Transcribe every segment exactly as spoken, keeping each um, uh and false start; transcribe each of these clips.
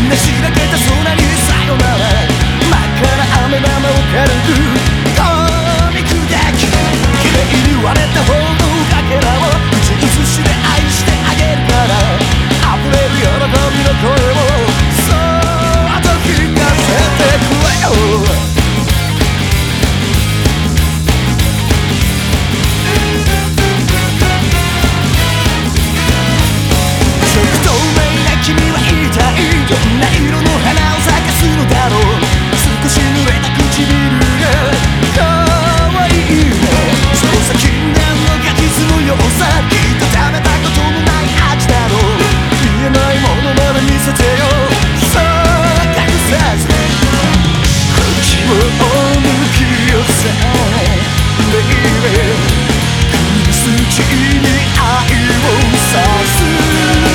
なしらけた空にさよなら、真っ赤な雨玉を軽く噛み砕き、綺麗に割れた方のかけらを口に寿司で愛してあげるから、溢れる喜びの声をそっと聞かせてくれよ。君は言いたい、どんな色の花を咲かすのだろう。少し濡れた唇が可愛いね。その先にあるのが傷のようさ、きっと食べたことのない味だろう。見えないものまで見せてよ、そう隠さず口を抜き寄せ Baby、 首筋に愛を刺す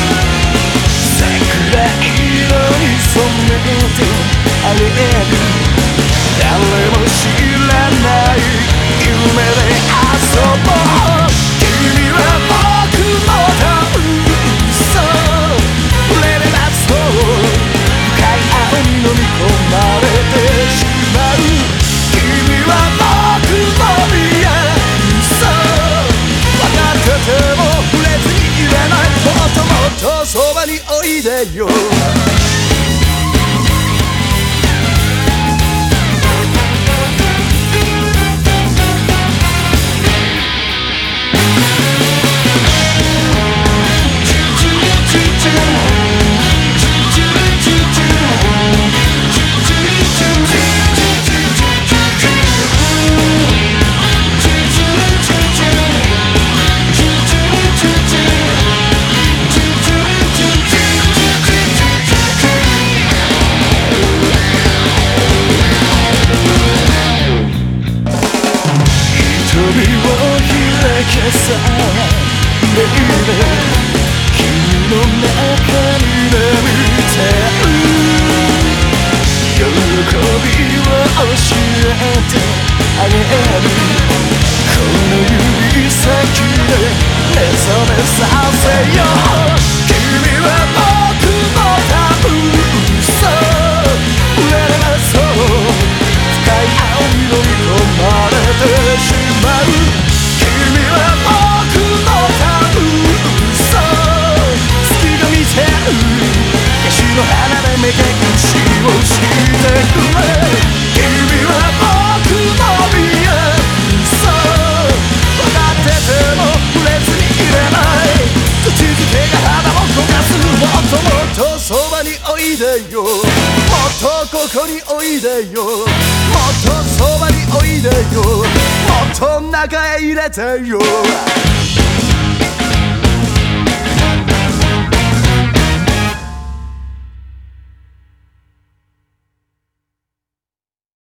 染めてあげる、誰も知らない夢で遊ぼう。君は僕のため嘘触れればそう深い青に飲み込まれてしまう。君は僕の未来嘘分かってても触れずにいらない。もっともっとそばにおいでよ。Baby、 君の中に眠ってる喜びを教えてあげる。この指先で目覚めさせよう。君は僕の多分嘘触れればそう深い青に飲み込まれてしまう。君は僕の多分嘘月が見てる消しの花で目隠しをしてくれ。君は僕の未来嘘分かってても触れずにいれない。口づけが肌を焦がす。もっともっとそばにおいでよ。もっとここにおいでよ。もっとそばにおいでよ。もっと中へ入れてよ。